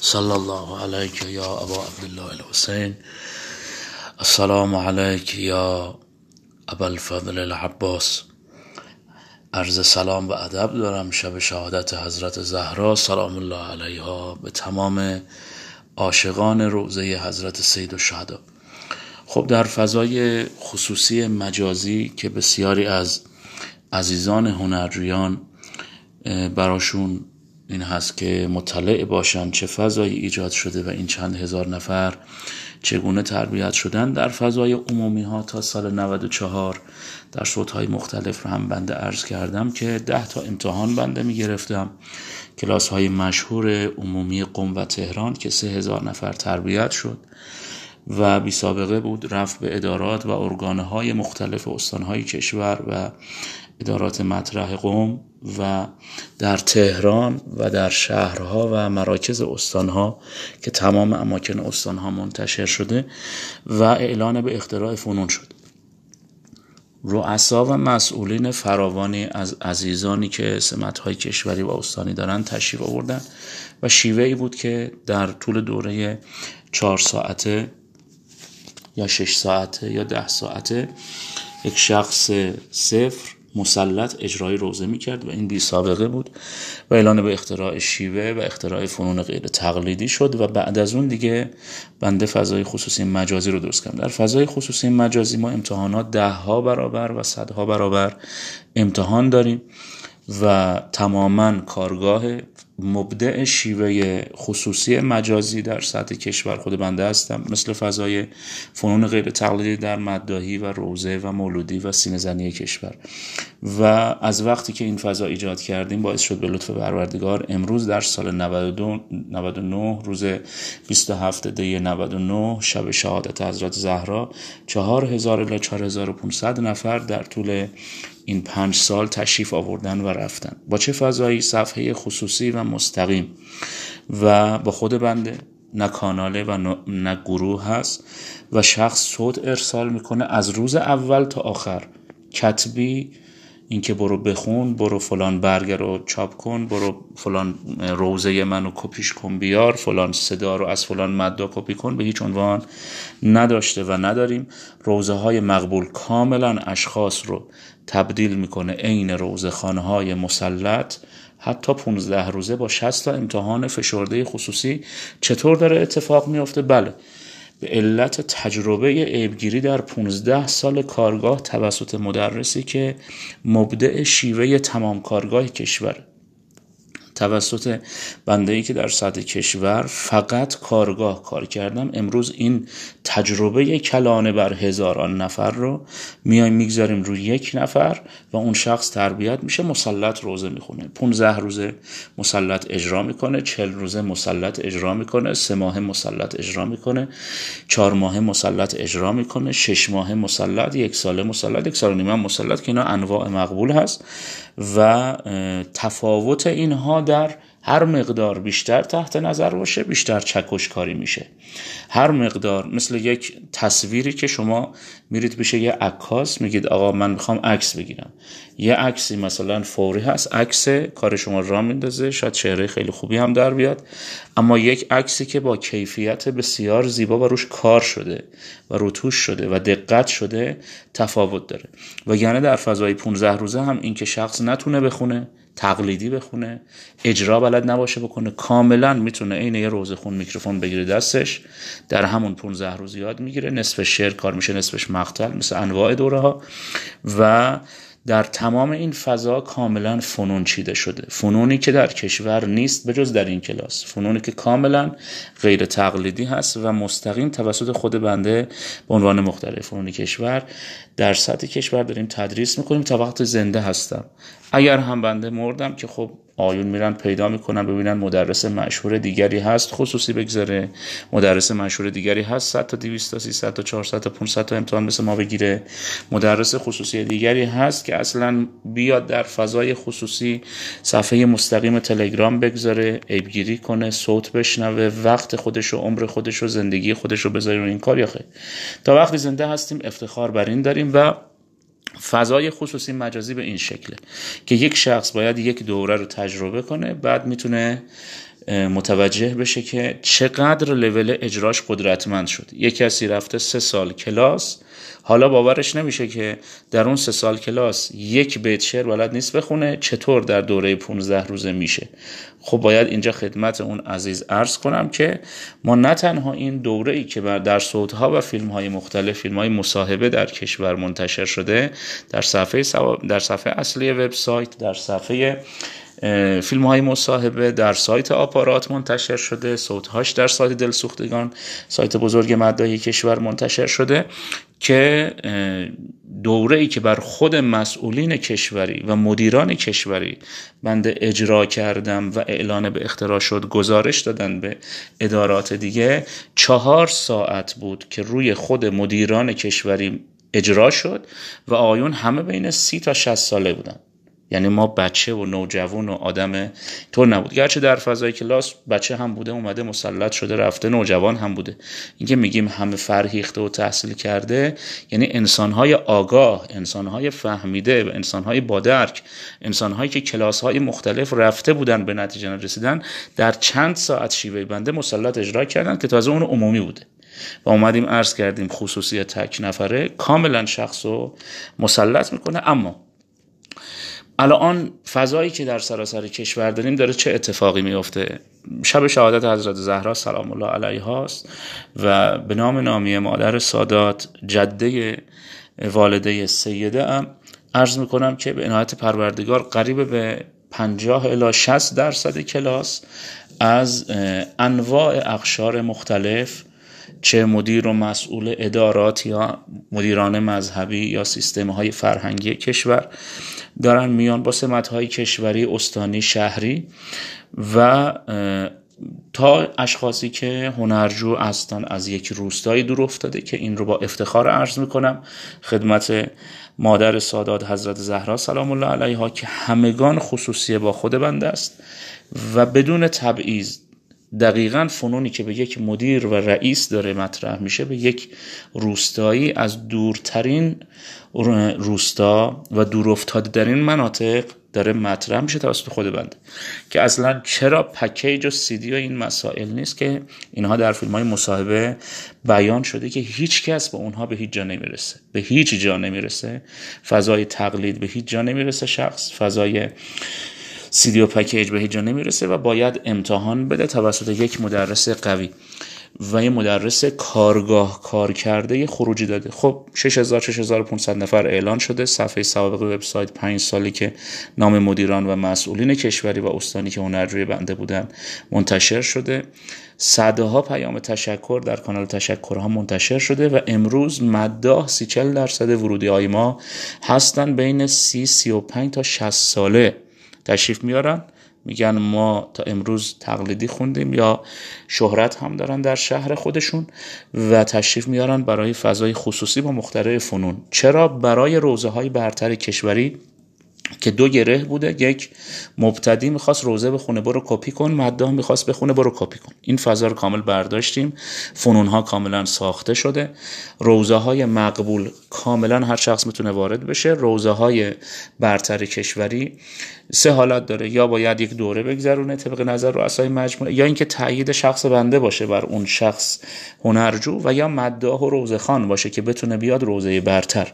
صلی الله علیک یا ابا عبدالله الحسین. السلام علیک یا ابا الفضل العباس. عرض سلام و ادب دارم شب شهادت حضرت زهرا سلام الله علیها به تمام عاشقان روضه حضرت سید الشهدا. خب در فضای خصوصی مجازی که بسیاری از عزیزان هنریان براشون این هست که مطلع باشن چه فضایی ایجاد شده و این چند هزار نفر چگونه تربیت شدن، در فضای عمومی ها تا سال 94 در صوت‌های مختلف رو هم بنده عرض کردم که 10 تا امتحان بنده می گرفتم. کلاس های مشهور عمومی قم و تهران که 3000 نفر تربیت شد و بی سابقه بود، رفت به ادارات و ارگانهای مختلف استانهای کشور و ادارات مطرح قم و در تهران و در شهرها و مراکز استانها که تمام اماکن استانها منتشر شده و اعلان به اختراع فنون شد. رؤسا و مسئولین فراوانی از عزیزانی که سمت‌های کشوری و استانی دارن تشریف آوردن و شیوهی بود که در طول دوره 4 ساعته یا 6 ساعته یا 10 ساعته یک شخص صفر مسلط اجرای روضه میکرد و این بی سابقه بود و اعلان به اختراع شیوه و اختراع فنون غیر تقلیدی شد و بعد از اون دیگه بنده فضای خصوصی مجازی رو درست کردم. در فضای خصوصی مجازی ما امتحانات 10 ها برابر و 100 ها برابر امتحان داریم و تماما کارگاه مبدع شیوه خصوصی مجازی در سطح کشور خود بنده هستم، مثل فضای فنون غیر تقلیدی در مداحی و روضه و مولودی و سینه زنی کشور. و از وقتی که این فضا ایجاد کردیم باعث شد به لطف پروردگار امروز در سال 99 روز 27 دی 99 شب شهادت حضرت زهرا 4000 الی 4500 نفر در طول این 5 سال تشریف آوردن و رفتن. با چه فضایی؟ صفحه خصوصی و مستقیم و با خود بنده، نه کاناله و نه گروه هست و شخص صوت ارسال میکنه از روز اول تا آخر، کتبی، اینکه برو بخون، برو فلان برگ رو چاپ کن، برو فلان روضه منو کپیش کن بیار، فلان صدا رو از فلان مدا کپی کن، به هیچ عنوان نداشته و نداریم. روضه های مقبول کاملا اشخاص رو تبدیل میکنه عین روضه خانه های مسلط، حتی 15 روزه با 60 تا امتحان فشرده خصوصی. چطور داره اتفاق میفته؟ بله، به علت تجربه عیبگیری در 15 سال کارگاه توسط مدرسی که مبدع شیوه تمام کارگاه کشور، توسط بنده‌ای که در سطح کشور فقط کارگاه کار کردم، امروز این تجربه کلانه بر هزاران نفر رو میایم میگذاریم روی یک نفر و اون شخص تربیت میشه، مسلط روضه میخونه، 15 روزه مسلط اجرا میکنه، 40 روزه مسلط اجرا میکنه، 3 ماه مسلط اجرا میکنه، 4 ماه مسلط اجرا میکنه، 6 ماه مسلط، 1 ساله مسلط، 1 سال و نیم مسلط که اینا انواع مقبول هست و تفاوت اینها در هر مقدار بیشتر تحت نظر باشه بیشتر چکش کاری میشه. هر مقدار مثل یک تصویری که شما میرید بشه یه عکاس میگید آقا من میخوام عکس بگیرم، یه عکسی مثلا فوری هست، عکس کار شما را میندازه، شاید چهره خیلی خوبی هم در بیاد، اما یک عکسی که با کیفیت بسیار زیبا و روش کار شده و روتوش شده و دقت شده تفاوت داره. و یعنی در فضای 15 روزه هم این که شخص نتونه بخونه، تقلیدی بخونه، اجرا بلد نباشه بکنه، کاملا میتونه عین یه روضه خون میکروفون بگیره دستش، در همون 15 روز یاد میگیره، نصفش شعر کار میشه، نصفش مقتل، مثل انواع دوره ها. و در تمام این فضا کاملا فنون چیده شده، فنونی که در کشور نیست بجز در این کلاس، فنونی که کاملا غیر تقلیدی هست و مستقیم توسط خود بنده به عنوان مخترع فنون کشور در سطح کشور داریم تدریس میکنیم تا وقت زنده هستم. اگر هم بنده مردم که خب آیون میرن پیدا میکنن ببینن مدرس مشهور دیگری هست خصوصی بگذاره، مدرس مشهور دیگری هست 100 تا 200 تا 300 تا 400 تا 500 تا امتحان مثل ما بگیره، مدرس خصوصی دیگری هست که اصلا بیاد در فضای خصوصی صفحه مستقیم تلگرام بگذاره، عیبگیری کنه، صوت بشنوه، وقت خودشو، عمر خودشو، زندگی خودشو بذاره رو این کار. یا خیر، تا وقتی زنده هستیم افتخار بر این داریم و فضای خصوصی مجازی به این شکله که یک شخص باید یک دوره رو تجربه کنه، بعد میتونه متوجه بشه که چقدر لول اجراش قدرتمند شد. یک کسی رفته 3 سال کلاس، حالا باورش نمیشه که در اون 3 سال کلاس یک بیت شعر بلد نیست بخونه، چطور در دوره 15 روزه میشه؟ خب باید اینجا خدمت اون عزیز عرض کنم که ما نه تنها این دوره‌ای که در صوت‌ها و فیلم‌های مختلف، فیلم‌های مصاحبه در کشور منتشر شده، در صفحه اصلی وبسایت، در صفحه فیلم‌های مصاحبه در سایت آپارات منتشر شده، صوت‌هاش در سایت دلسوختگان، سایت بزرگ مداحی کشور منتشر شده، که دوره‌ای که بر خود مسئولین کشوری و مدیران کشوری بنده اجرا کردم و اعلان به اختراع شد، گزارش دادن به ادارات دیگه، 4 ساعت بود که روی خود مدیران کشوری اجرا شد و آیون همه بین 30 تا 60 ساله بودن. یعنی ما بچه و نوجوان و آدم طور نبود، گرچه در فضای کلاس بچه هم بوده اومده مسلط شده رفته، نوجوان هم بوده. اینکه میگیم همه فرهیخته و تحصیل کرده، یعنی انسانهای آگاه، انسانهای فهمیده و انسانهای با درک، انسانهایی که کلاسهای مختلف رفته بودن به نتیجه رسیدن، در چند ساعت شیوه بنده مسلط اجرا کردن که تازه اون عمومی بوده. و اومدیم عرض کردیم خصوصی تک نفره کاملا شخصو مسلط میکنه. اما الان فضایی که در سراسر کشور داریم داره چه اتفاقی میفته؟ شب شهادت حضرت زهرا سلام الله علیها است و به نام نامی مادر سادات، جده والده سیده ام عرض میکنم که به عنایت پروردگار قریب به 50 الی 60% کلاس از انواع اقشار مختلف، چه مدیر و مسئول ادارات یا مدیران مذهبی یا سیستم‌های فرهنگی کشور، دارن میان با سمت‌های کشوری، استانی، شهری و تا اشخاصی که هنرجو هستن از یک روستایی دور افتاده، که این رو با افتخار عرض میکنم خدمت مادر سادات حضرت زهرا سلام الله علیها که همگان خصوصی با خود بنده است و بدون تبعیض دقیقاً فنونی که به یک مدیر و رئیس داره مطرح میشه به یک روستایی از دورترین روستا و دورافتاده در این مناطق داره مطرح میشه توسط خود بنده، که اصلا چرا پکیج و سیدی و این مسائل نیست که اینها در فیلم‌های مصاحبه بیان شده که هیچ کس با اونها به هیچ جا نمیرسه، به هیچ جا نمیرسه، فضای تقلید به هیچ جا نمیرسه، شخص فضای سیدی و پکیج به هیچ جا نمیرسه و باید امتحان بده توسط یک مدرس قوی و یه مدرس کارگاه کار کرده خروجی داده. خب 6500 نفر اعلان شده، صفحه سوابق وبسایت 5 سالی که نام مدیران و مسئولین کشوری و استانی که هنرجوی بنده بودن منتشر شده، صدها پیام تشکر در کانال تشکرها منتشر شده و امروز مداح 30-40% ورودی های ما هستن بین 30-35 تا 60 ساله تشریف میارن، میگن ما تا امروز تقلیدی خوندیم یا شهرت هم دارن در شهر خودشون و تشریف میارن برای فضای خصوصی با مخترع فنون. چرا؟ برای روزه های برتر کشوری که 2 گره بوده، یک مبتدی میخواست روزه بخونه برو کپی کن، مداح میخواست بخونه برو کپی کن. این فضا رو کامل برداشتیم، فنون ها کاملا ساخته شده، روزه های مقبول کاملا هر شخص میتونه وارد بشه. روزه های برتر کشوری 3 حالت داره، یا باید یک دوره بگذرونه طبق نظر رؤسای مجموعه، یا اینکه تایید شخص بنده باشه بر اون شخص هنرجو، و یا مداح و روزه خوان باشه که بتونه بیاد روزه برتر.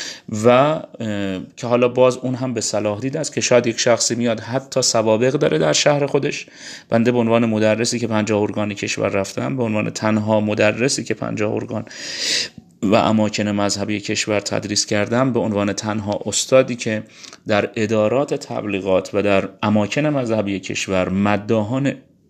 و که حالا باز اون هم به صلاح دید است که شاید یک شخصی میاد حتی سوابق داره در شهر خودش. بنده به عنوان مدرسی که 50 ارگان کشور رفتم، به عنوان تنها مدرسی که 50 ارگان و اماکن مذهبی کشور تدریس کردم، به عنوان تنها استادی که در ادارات تبلیغات و در اماکن مذهبی کشور مداحان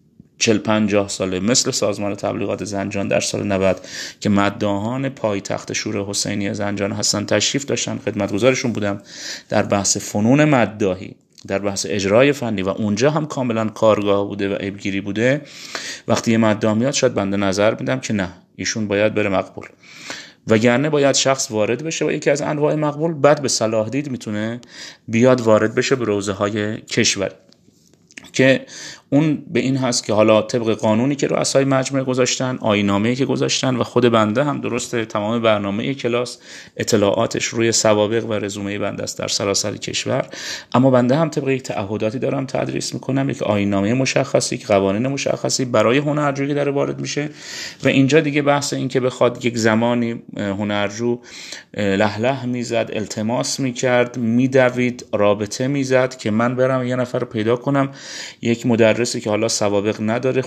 40-50 ساله مثل سازمان تبلیغات زنجان در سال 90 که مداحان پایتخت شورای حسینی زنجان هستن تشریف داشتن، خدمتگزارشون بودم در بحث فنون مداحی، در بحث اجرای فنی و اونجا هم کاملا کارگاه بوده و عیبگیری بوده. وقتی یه مداح میاد شاید بنده نظر میدم که نه، ایشون باید بره مقبول، وگرنه باید شخص وارد بشه و یکی از انواع مقبول بعد به صلاح دید میتونه بیاد وارد بشه به روزه های کشور. که اون به این هست که حالا طبق قانونی که رؤسای مجموعه گذاشتن، آیین‌نامه‌ای که گذاشتن و خود بنده هم درسته تمام برنامه کلاس اطلاعاتش روی سوابق و رزومه بنده است در سراسر کشور، اما بنده هم طبق یک تعهداتی دارم تدریس میکنم، یک آیین‌نامه مشخصی، یک قوانین مشخصی برای هنرجویی داره وارد میشه و اینجا دیگه بحث این که بخواد یک زمانی هنرجو لهله میزد، التماس میکرد، میدوید، رابطه میزد که من برم یه نفر رو پیدا کنم، یک مدرسی که حالا سوابق نداره،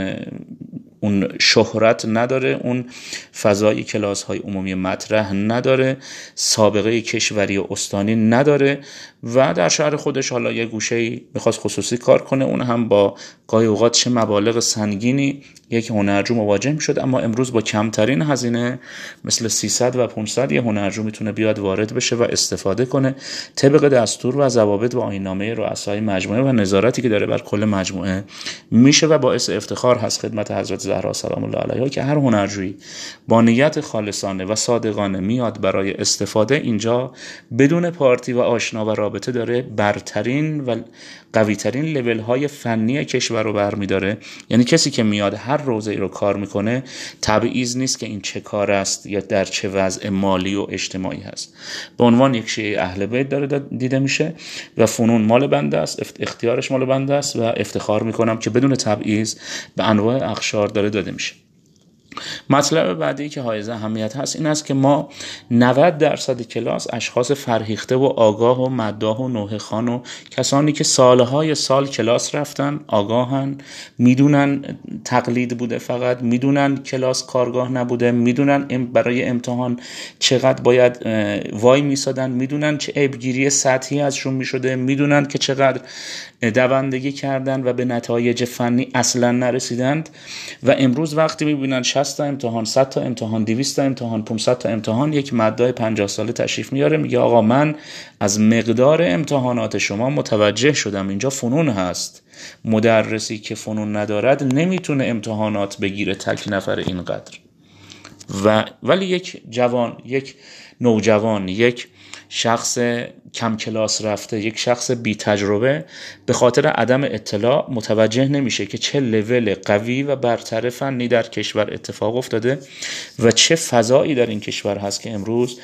اون شهرت نداره، اون فضای کلاس های عمومی مطرح نداره، سابقه کشوری و استانی نداره و در شهر خودش حالا یه گوشه‌ای میخواست خصوصی کار کنه، اون هم با گاهی اوقات چه مبالغ سنگینی یک هنرجو مواجه میشد. اما امروز با کمترین هزینه مثل 300 و 500 یه هنرجو میتونه بیاد وارد بشه و استفاده کنه طبق دستور و ضوابط و آیین‌نامه رؤسای مجموعه و نظارتی که داره بر کل مجموعه میشه و باعث افتخار هست خدمت حضرت زهرا سلام الله علیها که هر هنرجویی با نیت خالصانه و صادقانه میاد برای استفاده اینجا بدون پارتی و آشنا و رابطه داره برترین و قویترین لول های فنی کشور رو برمیداره. یعنی کسی که میاد هر روزی رو کار میکنه تبعیض نیست که این چه کار است یا در چه وضع مالی و اجتماعی هست، به عنوان یک شیعه اهل بیت داره دیده میشه و فنون مال بنده است، اختیارش مال بنده است و افتخار میکنم که بدون تبعیض به انواع اقشار داره داده میشه. مطلب بعدی که حائز اهمیت هست این است که ما 90% کلاس اشخاص فرهیخته و آگاه و مداح و نوحه خوان و کسانی که سالهای سال کلاس رفتن، آگاهن، میدونن تقلید بوده، فقط میدونن کلاس کارگاه نبوده، میدونن برای امتحان چقدر باید وای میسادن، میدونن چه عیبگیری سطحی ازشون میشده، میدونن که چقدر دوندگی کردن و به نتایج فنی اصلا نرسیدند و امروز وقتی میبینن 60 تا امتحان، 100 تا امتحان، 200 تا امتحان، 500 تا امتحان، یک مداح 50 ساله تشریف میاره میگه آقا من از مقدار امتحانات شما متوجه شدم، اینجا فنون هست، مدرسی که فنون ندارد نمیتونه امتحانات بگیره تک نفر اینقدر. ولی یک جوان، یک نوجوان، یک شخص کم کلاس رفته، یک شخص بی تجربه به خاطر عدم اطلاع متوجه نمیشه که چه لول قوی و برتر فنی در کشور اتفاق افتاده و چه فضایی در این کشور هست که امروز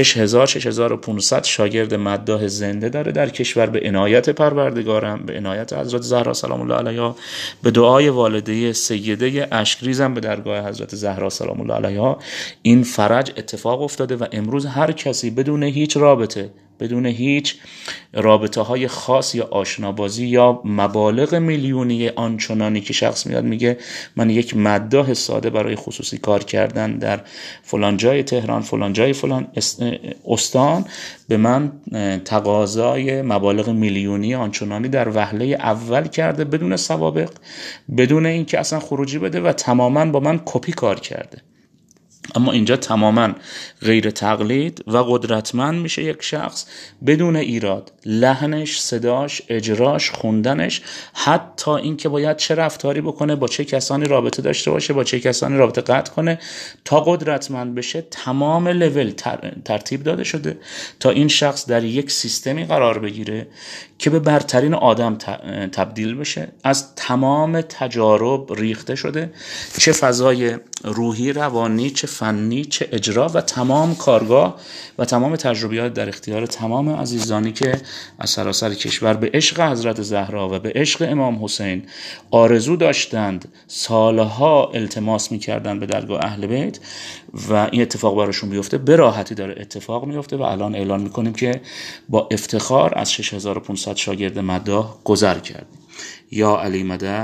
6500 شاگرد مداح زنده داره در کشور به عنایت پروردگارم، به عنایت حضرت زهرا سلام الله علیها، به دعای والده سیده اشکریزم به درگاه حضرت زهرا سلام الله علیها این فرج اتفاق افتاده و امروز هر کسی بدون هیچ رابطه، بدون هیچ رابطه های خاص یا آشنابازی یا مبالغ میلیونی آنچنانی که شخص میاد میگه من یک مداح ساده برای خصوصی کار کردن در فلان جای تهران، فلان جای فلان استان، به من تقاضای مبالغ میلیونی آنچنانی در وهله اول کرده بدون سوابق، بدون اینکه اصلا خروجی بده و تماما با من کپی کار کرده. اما اینجا تماما غیر تقلید و قدرتمند میشه یک شخص بدون ایراد، لحنش، صداش، اجراش، خوندنش، حتی این که باید چه رفتاری بکنه، با چه کسانی رابطه داشته باشه، با چه کسانی رابطه قطع کنه تا قدرتمند بشه، تمام لول ترتیب داده شده تا این شخص در یک سیستمی قرار بگیره که به برترین آدم تبدیل بشه. از تمام تجارب ریخته شده، چه فضای روحی، روانی، چه فنی، چه اجرا و تمام کارگاه و تمام تجربیات در اختیار تمام عزیزانی که از سراسر کشور به عشق حضرت زهرا و به عشق امام حسین آرزو داشتند، سالها التماس می‌کردند به درگاه اهل بیت و این اتفاق براشون بیفته، به راحتی داره اتفاق میفته و الان اعلان میکنیم که با افتخار از 6500 شاگرد مداح گذر کردیم. یا علی مدد.